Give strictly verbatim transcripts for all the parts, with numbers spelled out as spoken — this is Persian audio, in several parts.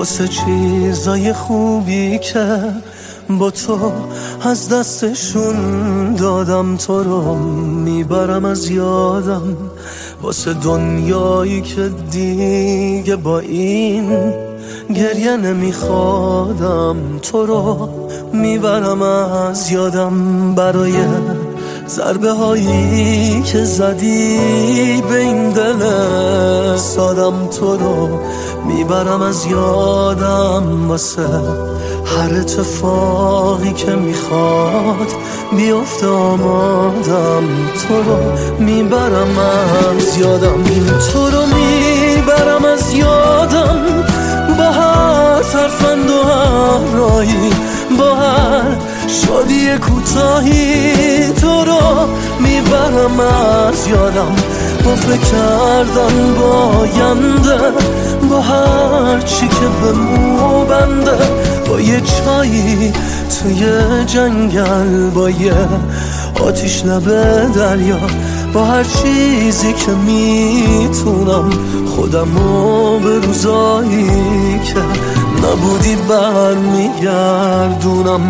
واسه چیزای خوبی که با تو از دستشون دادم، تو رو میبرم از یادم. واسه دنیایی که دیگه با این گریه نمیخوادم، تو رو میبرم از یادم. برای ضربه هایی که زدی به این دل سادم، تو رو میبرم از یادم. واسه هر اتفاقی که میخواد بیفته آمادم، تو رو میبرم از یادم. تو رو میبرم از یادم با هر ترفند و هر رایی، با هر شادی کوتاهی، تو رو میبرم از یادم. با فکر کردن با آینده، با هر چی که به مو بنده، با یه چایی توی جنگل، با یه آتیش لب دریا، با هر چیزی که میتونم خودمو به روزایی که نبودی برمیگردونم.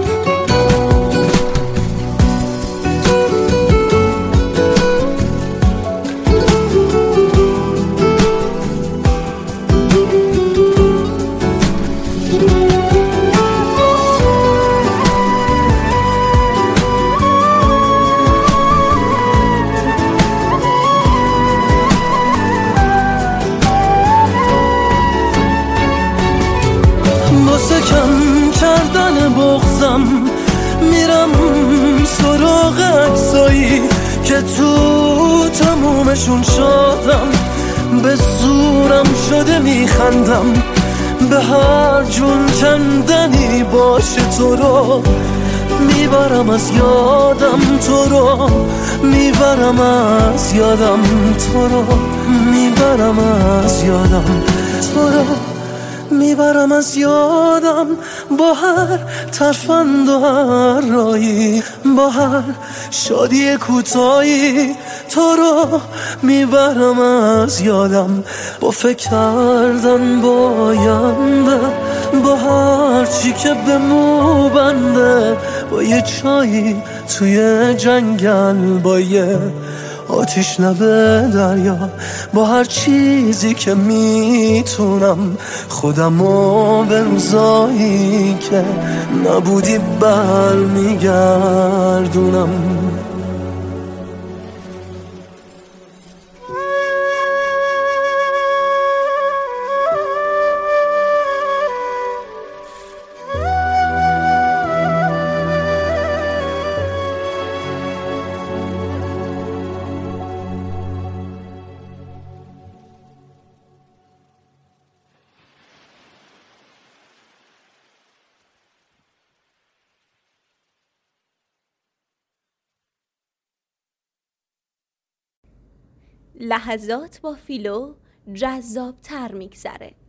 واسه کم کردن بغضم میرم سراغ عکسایی که تو تمومشون شدم. به زورم شده میخندم، به هر جون کندنی باشه، تو رو میبرم از یادم، تو رو میبرم از یادم، تو رو میبرم از یادم، تو رو میبرم از یادم. با هر ترفند و هر رایی، با هر شادی کوتاهی، تو رو میبرم از یادم. با فکر کردن با آینده، با هر چی که به مو بنده، با یه چایی توی جنگل، با یه آتیش لب دریا، با هر چیزی که میتونم خودمو به روزایی که نبودی برمیگردونم. لحظات با فیلو جذاب‌تر میگذره.